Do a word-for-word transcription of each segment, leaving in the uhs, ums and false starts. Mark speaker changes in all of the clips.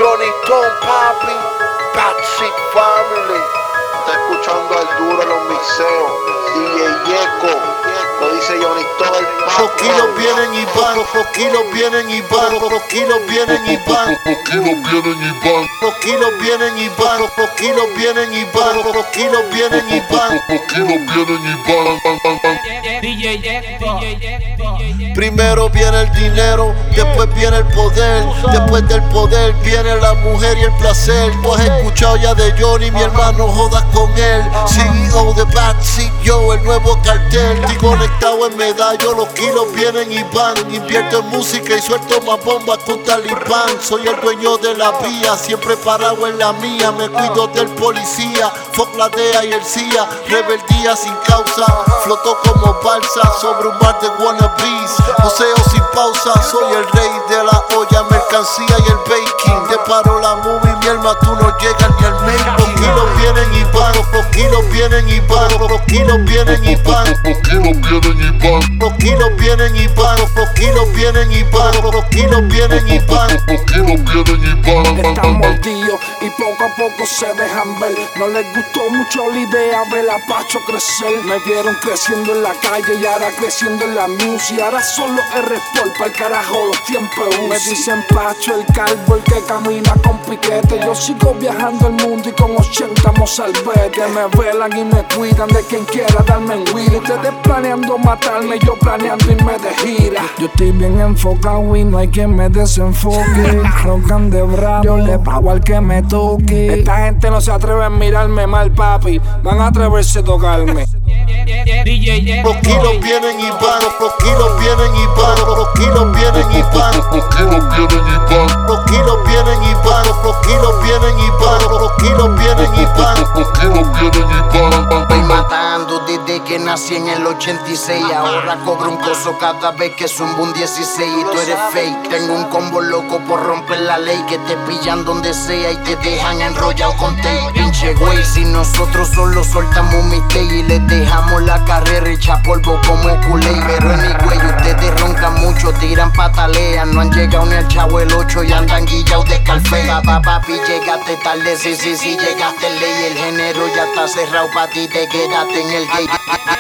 Speaker 1: Johnny Tom, papi, Backseat Family.
Speaker 2: Está escuchando al duro en los mixeos. D J Yeco, lo dice Johnny Tom el papo.
Speaker 3: Los kilos vienen y van, los kilos vienen y van, los kilos vienen y van,
Speaker 4: Los kilos vienen y van,
Speaker 3: los kilos vienen y van, los kilos vienen y van, los kilos vienen y van.
Speaker 4: los kilos vienen y van, van, van, van.
Speaker 3: Primero viene el dinero, después viene el poder, después del poder viene la mujer y el placer. Tú has escuchado ya de Johnny, mi hermano, jodas con él. C E O de Backseat, yo, el nuevo cartel. Estoy conectado en medallo, los kilos vienen y van. Invierto en música y suelto más bombas que un talibán. Soy el dueño de la vía, siempre parado en la mía. Me cuido del policía, fuck la D E A y el C I A. Rebeldía sin causa, floto como balsa sobre un mar de wannabes. Joseo sin pausa, soy el rey de la olla, mercancía y el baking. Te paro la movie, mi alma, tú no llegas ni al mail. Los kilos vienen y van, los kilos vienen y van, los kilos vienen y van,
Speaker 4: Los kilos vienen y van,
Speaker 3: los kilos vienen y van, los kilos vienen y van, los kilos vienen y van.
Speaker 4: los kilos vienen y van, van,
Speaker 5: Están
Speaker 4: van, van.
Speaker 5: mordidos y poco a poco se dejan ver. No les gustó mucho la idea ver a Pacho crecer. Me vieron creciendo en la calle y ahora creciendo en la music. Ahora solo R Sport pa'l carajo los tiempos. Me dicen Pacho el calvo, el que camina con piquete. Yo sigo viajando el mundo y con ochenta mozalbete. Me velan y me cuidan de quien quiera darme en Willy. Ustedes planeando matarme, yo planeando irme de gira. Yo estoy bien enfocado y no hay quien me desenfoque. Roncan de bravo, yo le pago al que me toque. Esta gente no se atreve a mirarme mal, papi. Van a atreverse a tocarme.
Speaker 3: Los kilos vienen y van, los kilos vienen y van, los kilos vienen y van,
Speaker 4: Los kilos vienen y van,
Speaker 3: los kilos vienen y van, los kilos vienen y van, los kilos vienen y van.
Speaker 4: los kilos vienen y van, van,
Speaker 6: Estoy
Speaker 4: van, van.
Speaker 6: matando desde que nací en el ochenta y seis. Ahora cobro un coso cada vez que zumbo un dieciséis. Y tú eres fake. Tengo un combo loco por romper la ley. Que te pillan donde sea y te dejan enrollado con tape. Pinche güey, si nosotros solo soltamos mi tape y les dejamos la carrera hecha polvo como culé. Pero en mi güey, ustedes roncan mucho, tiran patalean. No han llegado ni al chavo el ocho y andan guillados de calfe. Papá, papi, llegaste tarde, sí, sí, sí, llegaste ley. El género ya está cerrado pa' ti, te quedaste en el gay.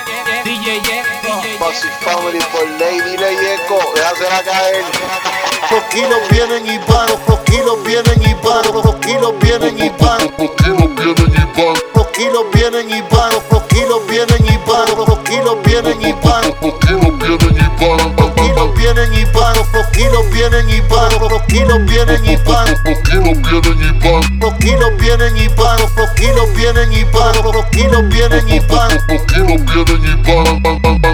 Speaker 2: Backseat Family por ley, dile Yeco, déjasela caer.
Speaker 3: Los kilos vienen y van, los kilos vienen y van, los kilos vienen y van,
Speaker 4: Los kilos vienen y van,
Speaker 3: los kilos vienen y van, los kilos vienen y van, los kilos vienen y van.
Speaker 4: los kilos vienen y van, van, van,
Speaker 3: Los
Speaker 4: van.
Speaker 3: vienen y van, los kilos vienen y van, los kilos vienen y van,
Speaker 4: Los kilos vienen y van,
Speaker 3: los kilos vienen y van, los kilos vienen y van, los kilos vienen y van.
Speaker 4: los kilos vienen y van, van, van, van.